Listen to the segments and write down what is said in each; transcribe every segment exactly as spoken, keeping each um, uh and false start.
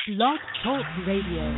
Blog Talk Radio.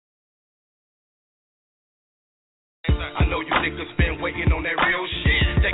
I know you niggas been waiting on that real shit. They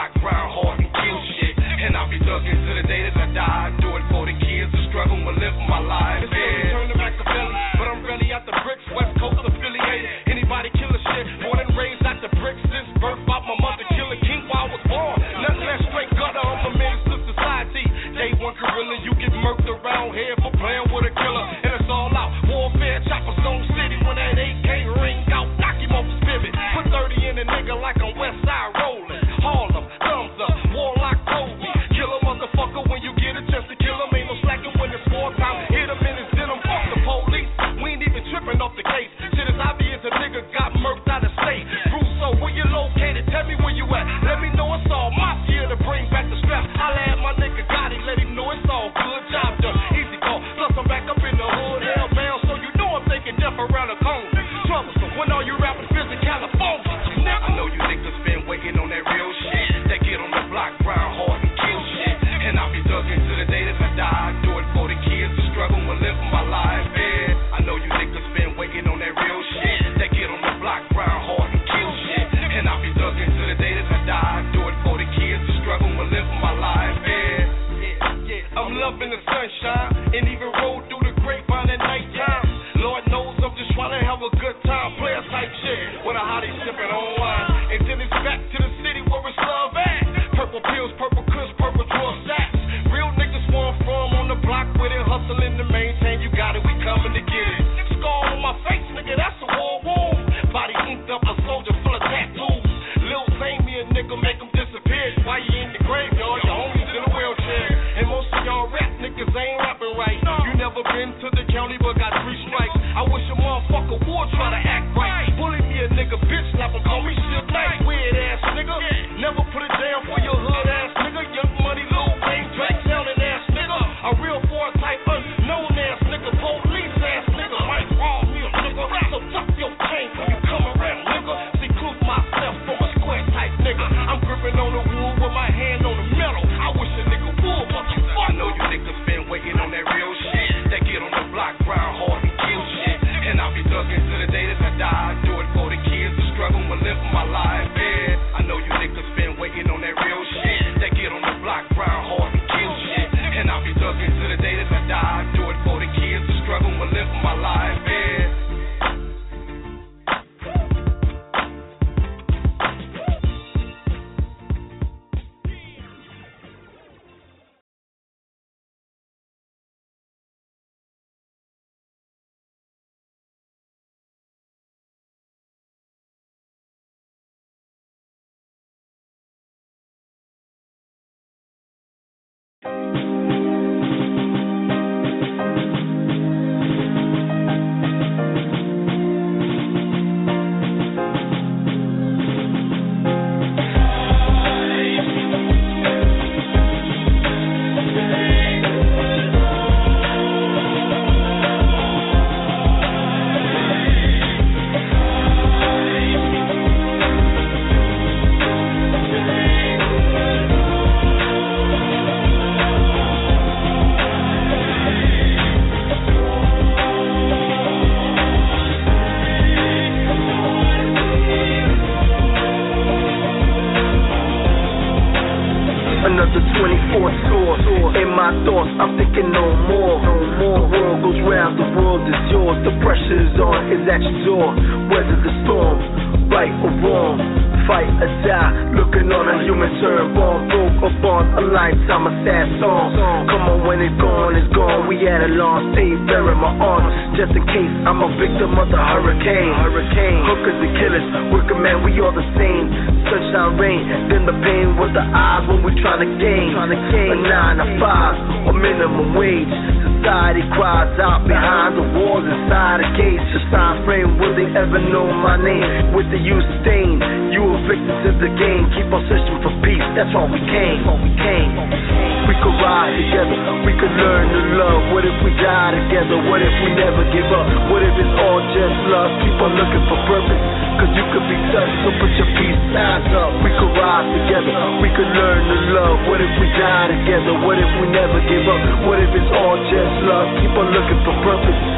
block, grind hard and kill shit. And I'll be thugging to the day that I die. Do it for the kids, the struggle will live my life. Yeah. Turn to Machiavelli, but I'm really out the bricks, West Coast affiliated. Anybody kill a shit, born and raised out the bricks. Since birth, out my mother killer king while I was born. Nothing less straight gutter, I'm a menace to society. Day one gorilla, you get murked around here for playing with a killer. And it's all out, warfare, chopper, Stone City. When that A K ring out, knock him off the spigot. Put thirty in a nigga like I'm West Side rolling. Harlem, thumbs up, Warlock Kobe. Kill a motherfucker when you get a chance to kill him. Ain't no slacking when it's war time. Hit him in his denim, fuck the police. We ain't even tripping off the case. Shit is obvious, a nigga got murked out of state. Russo, where you located? Tell me where you at. Let me know it's all mafia to bring back the strap. Holla at my nigga Gotti, let him know it's all good. Job done, easy call. Plus I'm back up in the hood, hellbound, so you know I'm thinking death around the corner. Troublesome when all you rappers visit California. I know you niggas been waiting on that real shit. That get on the block, grind hard and kill shit. And I'll be thugging to the day that I die. Do it for the kids, the struggle will live my life. Yeah. I know you niggas been waiting on that real shit. That get on the block, grind hard and kill shit. And I'll be thugging to the day that I die. Do it for the kids, the struggle will live my life. Yeah. Yeah, yeah. I'm loving the sunshine and even roll through the grapevine at nighttime. Lord knows I'm just trying to have a good time, player type shit. With a hottie sipping on wine. And then it's back to the city where it's love at. Purple pills, purple kush, purple draw sacks. Real niggas where I'm from on the block with it. Hustling to maintain, you got it, we coming to get it. Scar on my face, nigga, that's a war wound. Body inked up, a soldier full of tattoos. Lil Zane, me a nigga, make him disappear. Why you in the graveyard? Your homies in a wheelchair. And most of y'all rap niggas ain't rapping right. You never been to the county but got three strikes. I wish a motherfucker would try to act right. Bully me a nigga, bitch, slap him, call me shit nice. Weird ass nigga, never put it down for your hood ass nigga. Young money, Lil Wayne, Drake, sounding ass nigga. A real four type, unknown ass nigga. Police ass nigga, Mike Raw, me a nigga. So tuck your chain when you come around, nigga. See, clue myself from a square type nigga. I'm gripping on the wood with my hand on the metal. I wish a nigga would, but you fuck. I know you niggas been waiting on that real shit. That get on the block, grind hard and kill shit. And I'll be thugging to the day that I die. Do it for the kids, the struggle will live my life. Yeah. I know you niggas been waiting on that real shit. That get on the block, grind hard and kill shit. And I'll be thugging to the day that I die. Do it for the kids, the struggle will live my life. Yeah. Just in case I'm a victim of the hurricane. Hurricane. Hookers and killers, working man, we all the same. Sunshine, rain, then the pain was the odds when we trying to gain. A nine to five or minimum wage. Society cries out behind the walls inside a cage. Just time frame, will they ever know my name? With the you stain, you a victim to the game. Keep on searching for peace, that's why we came. We came. We could ride together, we could learn to love. What if we die together? What if we never give up? What if it's all just love? Keep on looking for purpose, cause you could be touched, so put your peace signs up. We could ride together, we could learn to love. What if we die together? What if we never give up? What if it's all just love? Keep on looking for purpose,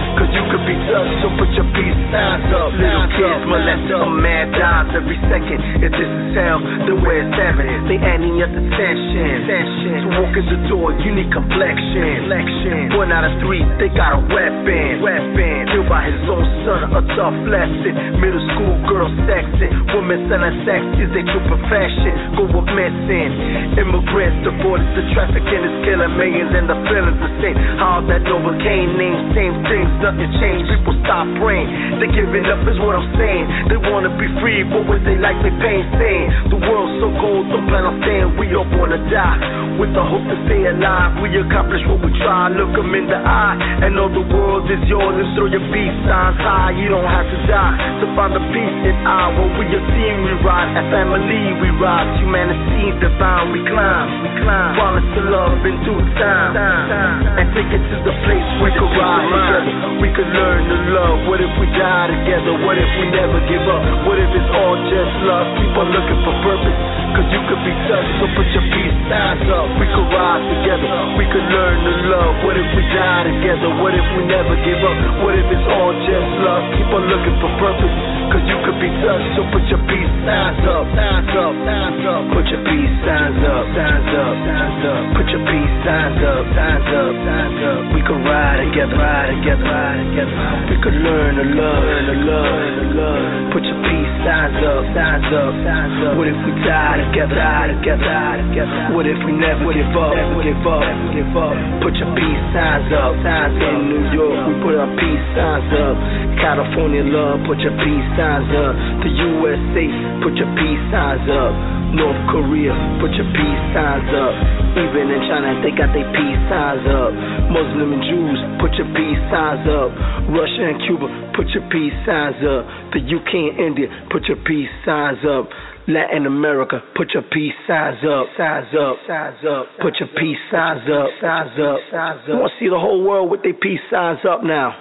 cause you could be touched, so put your peace signs up. Little kids molested for mad dimes every second. If this is hell, then where's heaven? They adding up the session. To walk in the door, you need complexion. One out of three, they got a weapon. Killed by his own son, a tough lesson. Middle school girl sexing. Women selling sex is their true profession. Go up missing. Immigrants, the borders, the trafficking is killing millions, and the feelings the same. How that Novocaine name, same things, nothing changed. People stop praying. They giving up is what I'm saying. They wanna be free, but what they like they pain saying. The world's so cold, don't plan on staying. We all wanna die with the hope to stay alive. We accomplish what we try. Look them in the eye and know the world is yours. And throw your peace signs high. You don't have to die to find the peace in our world. We a team, we ride. A family, we rise. Humanity divine, we climb. We climb. Promise to love in due time. And take it to the place we could ride together. We could learn to love. What if we die together? What if we never give up? What if it's all just love? Keep on looking for purpose, cause you could be touched, so put your peace signs up. We could rise together, we could learn to love. What if we die together? What if we never give up? What if it's all just love? Keep on looking for purpose, cause you could be touched, so put your peace signs up. Signs up, signs up. Put your peace signs up, signs up, signs up. Put your peace signs up, signs up, signs up. We could ride together, ride together, ride together. We could learn to love, learn to love, learn to love. Put your peace signs up, signs up, signs up. What if we die together, die together, die together? What if we never give up, never give up, never give up? Put your peace signs up, signs up. In New York, we put our peace signs up. California love, put your peace signs up. The U S A, put your peace signs up. North Korea, put your peace signs up. Even in China, they got their peace signs up. Muslim and Jews, put your peace signs up. Russia and Cuba, put your peace signs up. The U K and India, put your peace signs up. Latin America, put your peace signs up, signs up, signs up. Put your peace signs up, signs up, signs up. I want to see the whole world with their peace signs up now.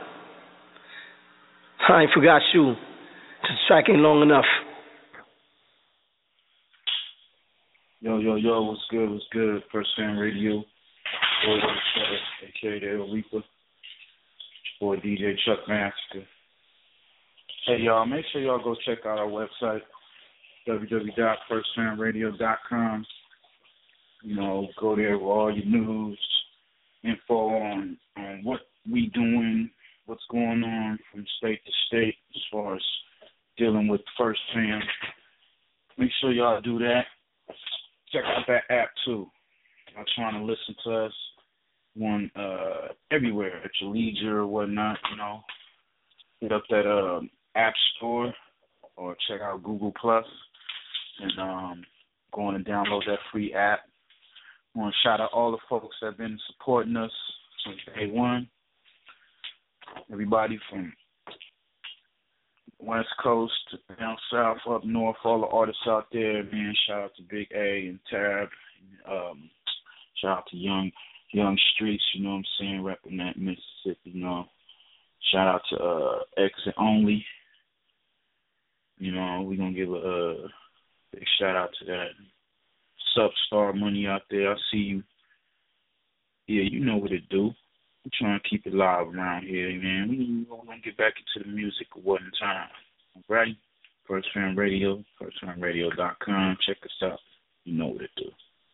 I ain't forgot you. This track ain't long enough. Yo, yo, yo, what's good, what's good? First Fam Radio, boy, a k a the El Reaper, boy D J Chuck Master. Hey, y'all, make sure y'all go check out our website, w w w dot first fam radio dot com. You know, go there with all your news, info on, on what we doing, what's going on from state to state as far as dealing with First Fam. Make sure y'all do that. Check out that app too. Y'all trying to listen to us one uh, everywhere at your leisure or whatnot. You know, hit up that uh, app store or check out Google Plus and um, go on and download that free app. I want to shout out all the folks that have been supporting us since day one. Everybody from West Coast, down south, up north, all the artists out there, man. Shout out to Big A and Tab. Um, shout out to Young Young Streets, you know what I'm saying, repping that Mississippi, you know. Shout out to uh, Exit Only. You know, we're going to give a, a big shout out to that. Substar Money out there, I see you. Yeah, you know what it do. We're trying to keep it live around here, man. We're going to get back into the music at one time. All right? First Fam Radio, first fam radio dot com. Check us out. You know what it do.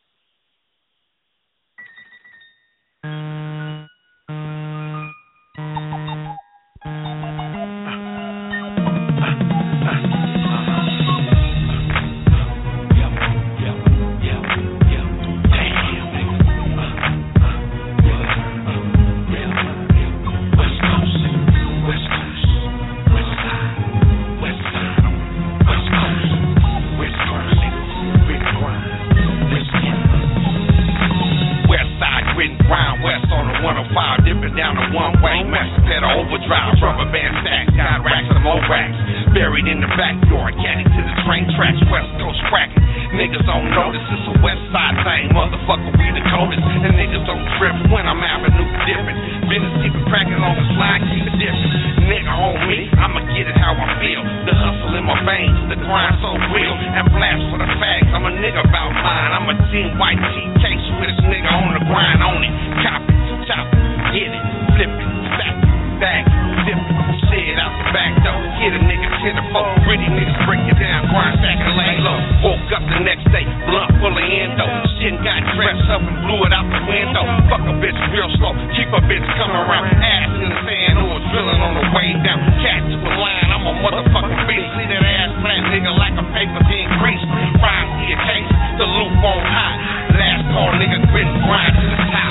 Buried in the backyard, caddy to the train tracks, West Coast cracking. Niggas don't notice it's a West Side thing, motherfucker, we the coldest. And niggas don't trip when I'm avenue dipping. Business keep it cracking on the slide, keep it different. Nigga on me, I'ma get it how I feel. The hustle in my veins, the grind so real. And blast for the fags, I'm a nigga about mine. I'm a team white T K Swiss nigga on the grind on it. Copy, chop it, get it, flip it, stack it, bag it. up the next day, blunt full of endo. Shit got dressed up and blew it out the window. Fuck a bitch real slow, keep a bitch coming around. Ass in the sand or drilling on the way down. Cat to a line, I'm a motherfucking beast. See that ass flat nigga like a paper being greased. Rhyme to your case, the loop on high. Last call nigga grit and grind to the top.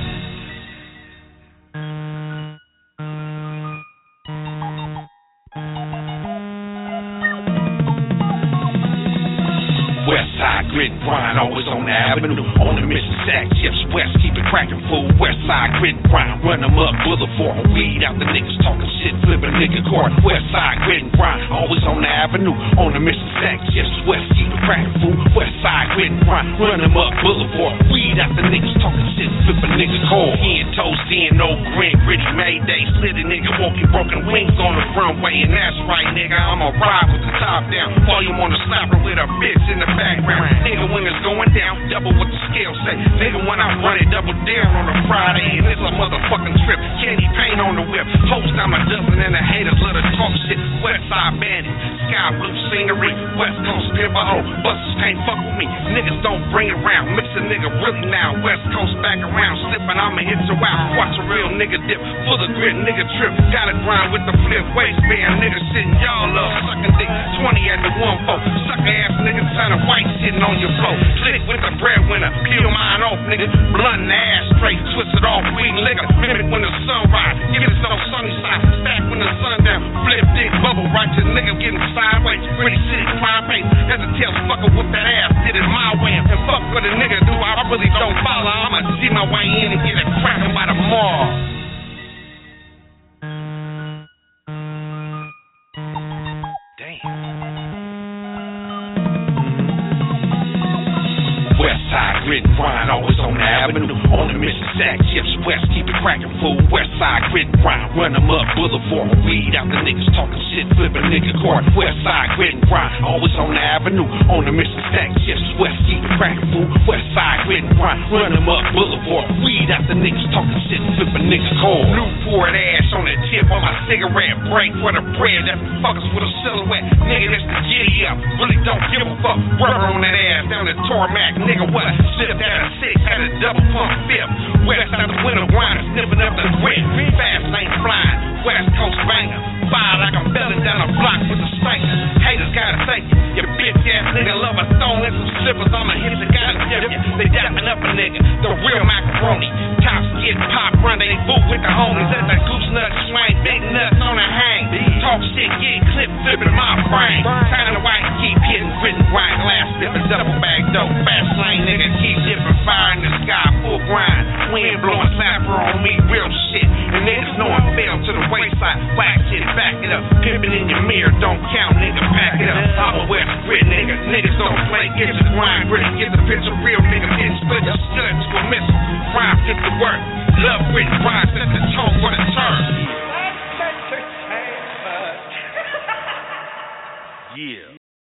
Westside grit and grind, always on the avenue. On the mission, sack chips, west, keep it cracking, fool. Westside grit and grind, run them up, boulevard. Weed out the niggas talking shit, flipping nigga court. Westside grit and grind, always on the avenue. On the mission, sack chips, west, keep it cracking, fool. Westside grit and grind, run them up, boulevard. Weed out the niggas talking shit, flipping nigga court. In toast, in no grin, gritty Mayday. Slitty nigga walking broken wings on the runway. And that's right, nigga, I'ma ride with the top down. Volume on the slapper with a bitch in the background. Nigga, when it's going down, double what the scale say. Nigga, when I run it, double down on a Friday. And it's a motherfucking trip. Candy paint on the whip. Post I'm a dozen and the haters let us talk shit. Westside bandit, sky blue scenery. West Coast pimper, oh, busters can't fuck with me. Niggas don't bring it round. Mix a nigga really now. West Coast back around. Slipping, I'ma hit you out. Watch a real nigga dip. Full of grit, nigga trip. Gotta grind with the flip waistband. Nigga sitting y'all up. Sucking dick. twenty at the one four. Sucker ass nigga turn a white sitting on your floor. Click with the breadwinner. Peel mine off, nigga. Blunt in the ass straight. Twist it off. Weed liquor. Mimic when the sun rise. Give it some sunny side. Stack when the sun down. Flip dick. Bubble right to nigga getting sideways. Pretty city crime pace. As a tail fucker with that ass. Did it my way. And fuck what a nigga do. I really don't follow. I'ma see my way in and get it cracking by tomorrow. Westside grit and grind, always on the avenue. On the mission, sack chips, west, keep it cracking, fool. Westside grit and grind, run them up, boulevard. Weed out the niggas talking shit, flipping nigga court. Westside grit and grind, always on the avenue. On the mission, sack chips, west, keep it cracking, fool. Westside grit and grind, run them up, boulevard. Weed out the niggas talking shit, flipping nigga court. Newport ash on the tip on my cigarette break for the bread. That fuckers with a silhouette. Nigga, that's the giddy up. Really don't give a fuck. Rubber on that ass down the tarmac. Nigga, what? Slipped out of six, had a double pump fifth. West out the window grinder, sniffing up the grit. Fast lane flying, West Coast banger. Fire like I'm belling down a block with the stanker. Haters gotta thank you. Your bitch ass nigga love a stone and some slippers. I'ma hit the gotta tip you. They dapping up a nigga, the real macaroni. Tops get pop, rendezvous with the homies. That's that goose nut swing, big nuts on a hang. Talk shit, get clip, flipping my brain. Kinda white, keep hitting, grit and grind. Glass flipping, double bag dope. Fast lane nigga, keep dipping, fire in the sky, full grind. Wind blowing slapper on me, real shit. And niggas know I fell to the wayside. Whack shit, back it up. Pimping in your mirror, don't count, nigga, pack it up. I'm a West grit nigga, niggas don't play. Get your grind gritty, get the picture real, nigga. Get split your stud to a missile. Grind fit the work. Love grit and grind, set the tone for the turn. Yeah.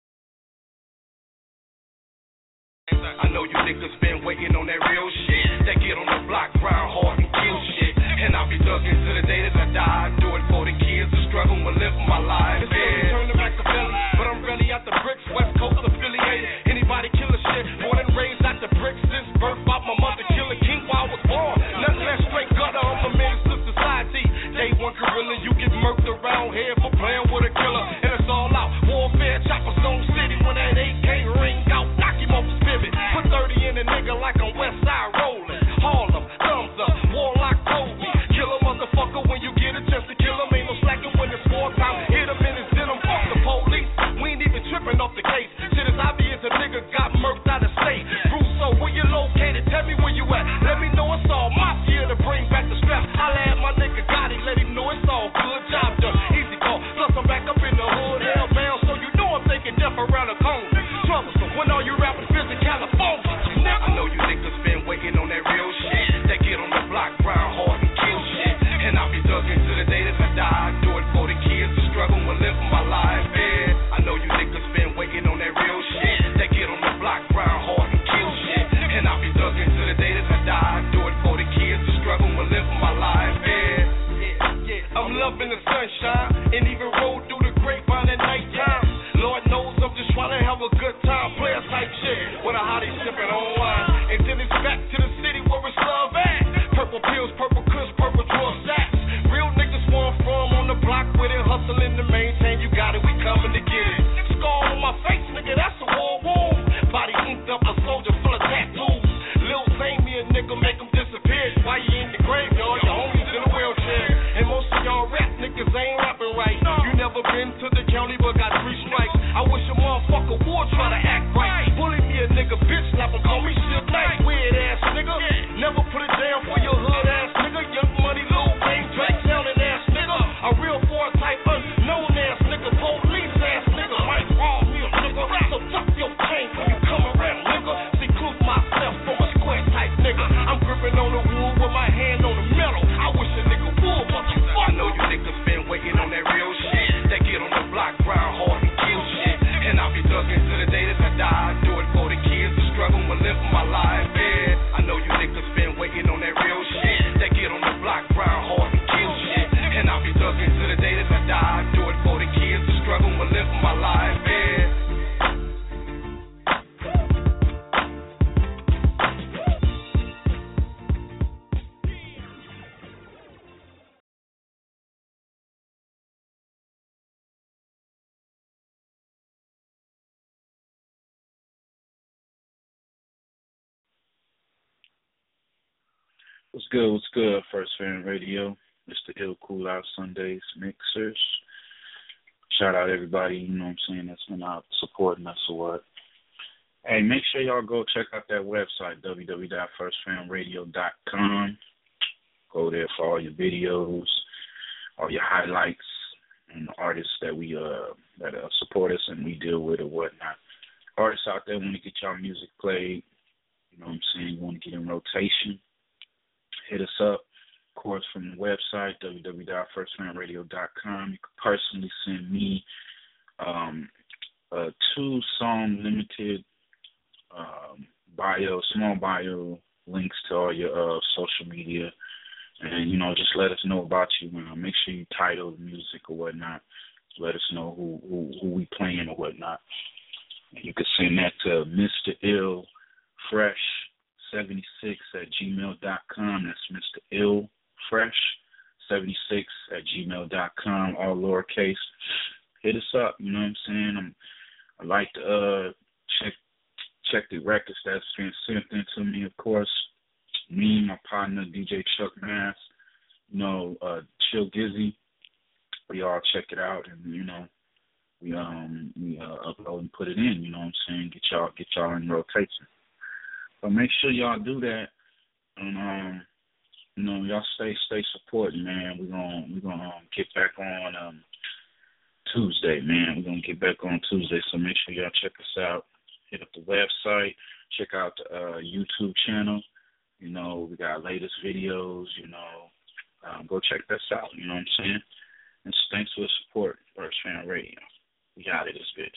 I know you niggas been waiting on that real shit. That get on the block, grind hard and kill shit. And I'll be thugging to the day that I die. Do it for the kids that struggle with living my life. Yeah. Turn to Machiavelli, but I'm really out the bricks. West Coast affiliated. Anybody kill a shit. Born and raised out the bricks. Since birth, out my mother killer king while I was born. Nothing less straight gutter. I'm a menace to society. Day one gorilla, you get murked around here for playing with a killer. And it's all out. Warfare, chopper, Stone City. When that A K ring out, knock him off his pivot. Put thirty in a nigga like I'm West Side rolling. Harlem, thumbs up, Warlock told me. Kill a motherfucker when you get a chance to kill him. Ain't no slacking when it's war time. Hit him in his denim, fuck the police. We ain't even tripping off the case. Shit is obvious a nigga got murked out of state. Russo, where you located? Tell me where you at. Let me know it's all my gear to bring back the strap. I'll add my nigga Gotti, let him know it's all good. Job done, easy call. Plus I'm back up in the hood, hellbound, so you know I'm thinking death around the corner. Troublesome, when all you rappers visit California. I know you niggas been waiting on that real shit. That get on the block, grind hard and kill shit. And I'll be thugging to the day that I die. Do it for the kids that struggle with living my life. Yeah, I know you niggas been waiting on that real shit. That get on the block, grind hard and kill shit. And I'll be thugging to the day that I die. Do it for the kids that struggle with living my life. Yeah, yeah, yeah. I'm loving the sunshine and even roll through the grapevine at nighttime. Lord knows I'm just trying to have a good time. Play a sipping on wine. And then it's back to the city where it's love at. Purple pills, purple kush, purple drawer sacks. Real niggas want from on the block with it, hustling to maintain. You got it, we coming to get it. Scar on my face, nigga, that's a war wound. Body inked up, a soldier full of tattoos. Lil Zane, me a nigga, make him disappear. Why you in the graveyard? Your homies in a wheelchair. And most of y'all rap niggas ain't rapping right. You never been to the county but got three strikes. I wish a motherfucker would try to act right. Bully me a nigga, bitch, slap him, call me shit like weird ass nigga. Never put it down for your hood ass nigga. Young money, Lil Wayne, Drake, sounding ass nigga. A real four type unknown ass nigga. Police ass nigga. Mike Raw, me a nigga. So tuck your chain when you come around, nigga. Seclude myself from a square type nigga. I'm gripping on the wood with my hand on the metal. I wish a nigga would, but you fuck. I know you niggas been waiting on that real shit. That get on the block, grind hard and kill shit. And I'll be thugging to the day that I die. Do it for the kids, the struggle, and live my life, yeah. I know you niggas been waiting on that real shit. That get on the block, grind hard and kill shit. And I'll be thugging to the day that I die. Do it for the kids, the struggle, and live my life, yeah. What's good? What's good? First Fan Radio, Mister Ill Cool Out Sundays Mixers. Shout out everybody, you know what I'm saying, that's been out supporting us or what. Hey, make sure y'all go check out that website, w w w dot first fan radio dot com. Go there for all your videos, all your highlights, and the artists that we uh that uh, support us and we deal with or whatnot. Artists out there want to get y'all music played, you know what I'm saying, you want to get in rotation. Hit us up, of course, from the website, w w w dot first fan radio dot com. You can personally send me um, a two-song limited um, bio, small bio links to all your uh, social media. And, you know, just let us know about you. Man. Make sure you title the music or whatnot. Let us know who, who, who we playing or whatnot. And you can send that to Mister Ill Fresh seventy-six at gmail dot com. That's Mister Ill Fresh seventy-six at gmail dot com, all lowercase. Hit us up, you know what I'm saying? I'm, I like to uh, check check the records that's been sent in to me, of course. Me, my partner, D J Chuck Mass, you know, uh, Chill Gizzy. We all check it out, and, you know, we um we uh, upload and put it in, you know what I'm saying? Get y'all, get y'all in rotation. So make sure y'all do that, and um, you know, y'all stay stay supporting, man. We're gonna we're gonna um, get back on um, Tuesday, man. We're gonna get back on Tuesday, so make sure y'all check us out. Hit up the website, check out the uh, YouTube channel. You know, we got latest videos. You know, um, go check this out. You know what I'm saying? And thanks for the support, First Fan Radio. We out of this bitch.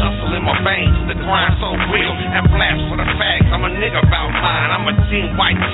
White